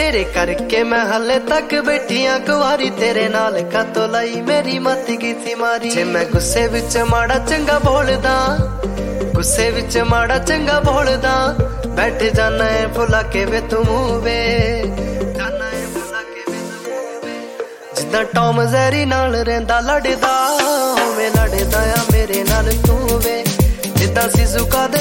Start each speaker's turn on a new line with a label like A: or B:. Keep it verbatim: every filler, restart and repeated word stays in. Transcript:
A: तेरे करके मैं हले तक बैठिया कुवारी, तेरे नाल कातों लाई मेरी मत की मारी। जे मैं गुस्से विच माड़ा चंगा बोलदा, गुस्से विच माड़ा चंगा बोलदा, बैठ जाना है भुला के वे तू वे, जाना है भुला के वे तू वे। जिद्दां टॉम ज़ेरी नाल रहिंदा लड़दा, उवें लड़दा आ मेरे नाल तू वे। जिद्दां सिजुका दे